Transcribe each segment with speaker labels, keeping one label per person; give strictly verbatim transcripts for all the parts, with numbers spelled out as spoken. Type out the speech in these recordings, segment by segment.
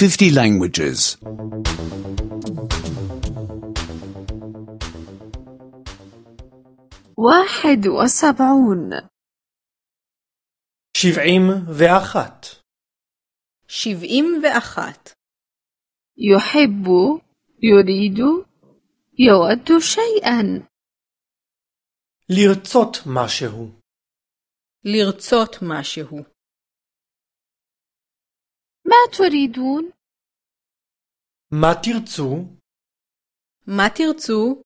Speaker 1: fifty languages.
Speaker 2: واحد وسبعون.
Speaker 3: שבעים ואחת.
Speaker 4: שבעים ואחת.
Speaker 2: يحب، يريد، يود شيئا.
Speaker 3: לרצות משהו.
Speaker 4: לרצות משהו.
Speaker 2: ما تريدون؟
Speaker 3: מה תרצו?
Speaker 4: מה תרצו?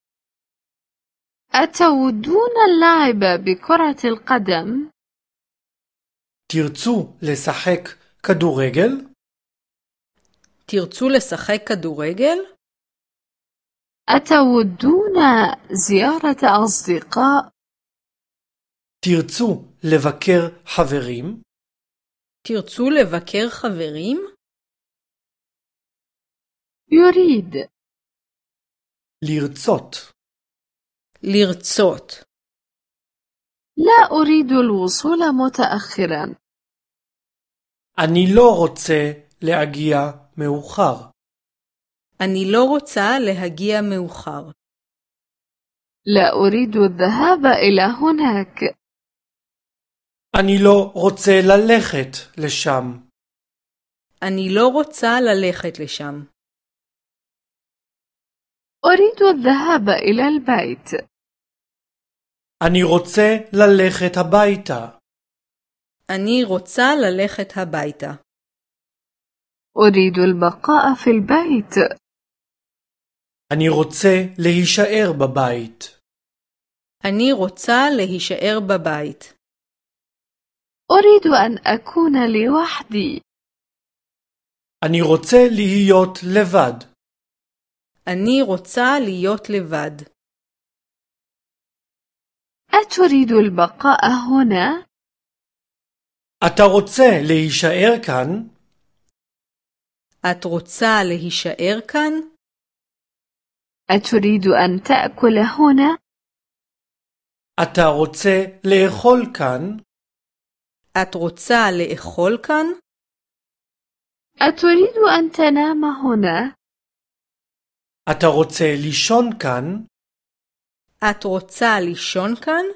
Speaker 2: أتودون اللعب بكرة القدم؟
Speaker 3: תרצו לשחק כדורגל?
Speaker 4: תרצו לשחק כדורגל?
Speaker 2: أتودون زيارة أصدقاء؟
Speaker 3: תרצו לבקר חברים?
Speaker 4: תרצו לבקר חברים?
Speaker 2: يريد.
Speaker 3: לרצות.
Speaker 4: לרצות.
Speaker 2: لا أريد الوصول متأخرا.
Speaker 3: אני לא רוצה להגיע מאוחר.
Speaker 4: אני לא רוצה להגיע מאוחר.
Speaker 2: لا أريد الذهاب إلى هناك.
Speaker 3: אני לא רוצה ללכת לשם.
Speaker 4: אני לא רוצה ללכת לשם.
Speaker 2: أريد الذهاب إلى البيت.
Speaker 3: אני רוצה ללכת הביתה.
Speaker 4: אני רוצה ללכת הביתה.
Speaker 2: أريد البقاء في البيت.
Speaker 3: אני רוצה להישאר בבית.
Speaker 4: אני רוצה להישאר בבית.
Speaker 2: أريد أن أكون لوحدي.
Speaker 3: אני רוצה להיות לבד.
Speaker 4: אני רוצה להיות לבד.
Speaker 2: أتريد البقاء هنا؟
Speaker 3: אתה רוצה להישאר כאן?
Speaker 4: את רוצה להישאר כאן?
Speaker 2: أتريد أن تأكل هنا؟
Speaker 3: אתה רוצה לאכול כאן?
Speaker 4: את רוצה לאכול כאן?
Speaker 2: أتريد أن تنام هنا؟
Speaker 3: אתה רוצה לישון כאן?
Speaker 4: את רוצה לישון כאן?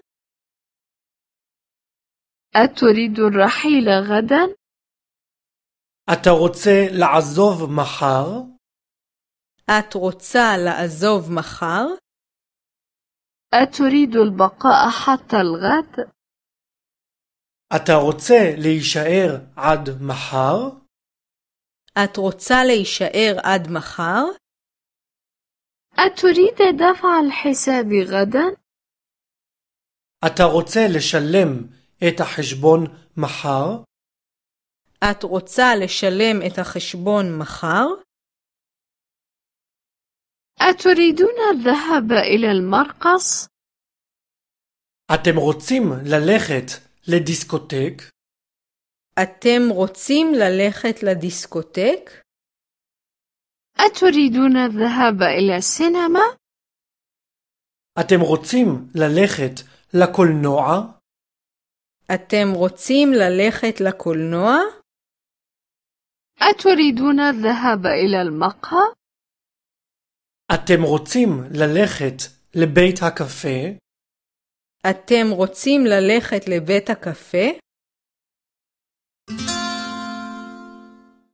Speaker 2: أتريد الرحيل غدا؟
Speaker 3: אתה רוצה לעזוב מחר?
Speaker 4: את רוצה לעזוב מחר?
Speaker 2: أتريد البقاء حتى الغد؟
Speaker 3: אתה רוצה להישאר עד מחר?
Speaker 4: את רוצה להישאר עד מחר?
Speaker 2: أتريد دفع الحساب غدا؟
Speaker 3: אתה רוצה לשלם את החשבון מחר?
Speaker 4: את רוצה לשלם את החשבון מחר?
Speaker 2: أتريدون الذهاب إلى المرقص؟
Speaker 3: אתם רוצים ללכת לדיסקוטק?
Speaker 4: אתם רוצים ללכת לדיסקוטק?
Speaker 2: أتريدون الذهاب إلى السينما؟
Speaker 3: אתם רוצים ללכת לקולנוע?
Speaker 4: אתם רוצים ללכת לקולנוע?
Speaker 2: أتريدون الذهاب إلى المقهى؟
Speaker 3: אתם רוצים ללכת לבית הקפה?
Speaker 4: אתם רוצים ללכת לבית הקפה?